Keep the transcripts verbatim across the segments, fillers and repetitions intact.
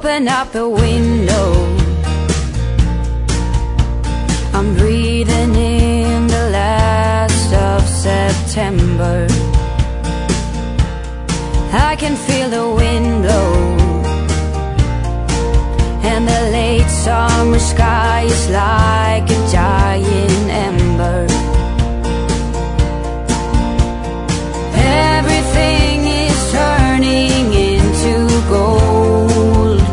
open up the window. I'm breathing in the last of September. I can feel the wind blow, and the late summer sky is like a giant ember. Everything is turning into gold.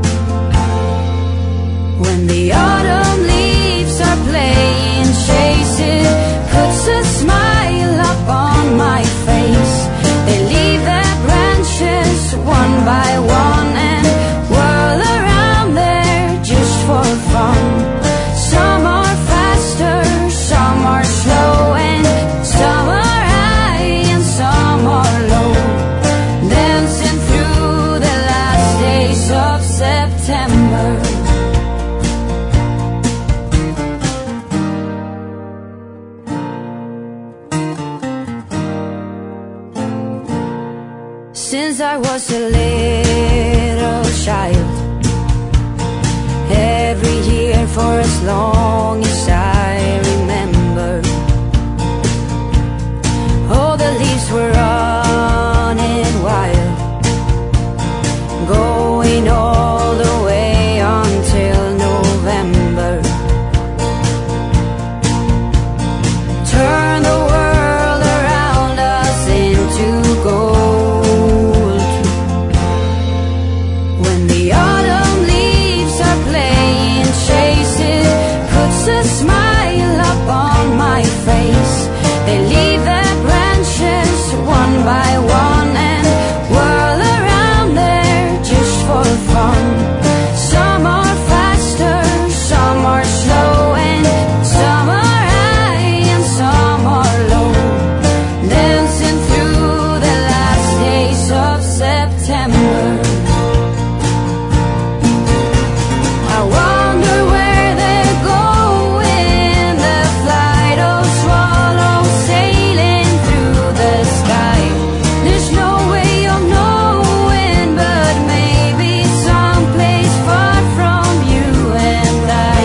When the autumn leaves are playing chase, it puts a smile up on my face. They leave their branches one by one and whirl around there just for fun. Some are faster, some are slow, and some are high and some are low, dancing through the last days of September. Since I was a little child, every year for as long as I remember, all the leaves were running wild, going all the way until November. Turn the world around us into gold. When the autumn leaves are playing chase, it puts a smile up on my face. They leave their branches one by one and whirl around there just for fun. Some are faster, some are slow, and some are high and some are low, dancing through the last days of September. I wonder where they're going, the flight of swallows sailing through the sky. There's no way of knowing, but maybe someplace far from you and I.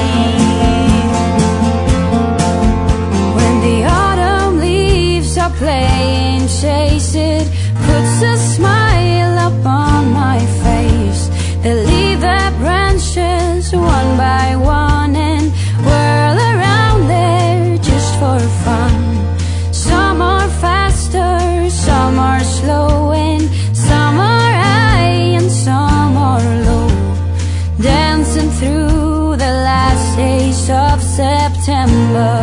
When the autumn leaves are playing chase, it puts a smile up on my face. They leave their branches one by one and whirl around there just for fun. Some are faster, some are slow, and some are high and some are low, dancing through the last days of September.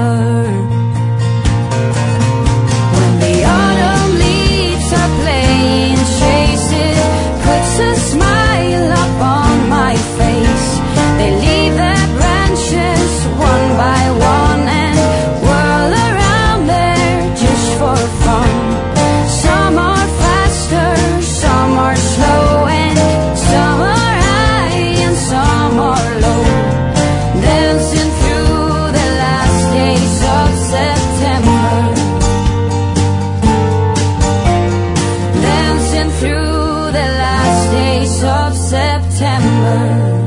When the autumn leaves are playing chase, it puts a smile up on my face. They leave their branches one by one and whirl around there just for fun. Some are faster, some are slow, and some are high and some are low, dancing through the last days of September. Dancing through the last days of September.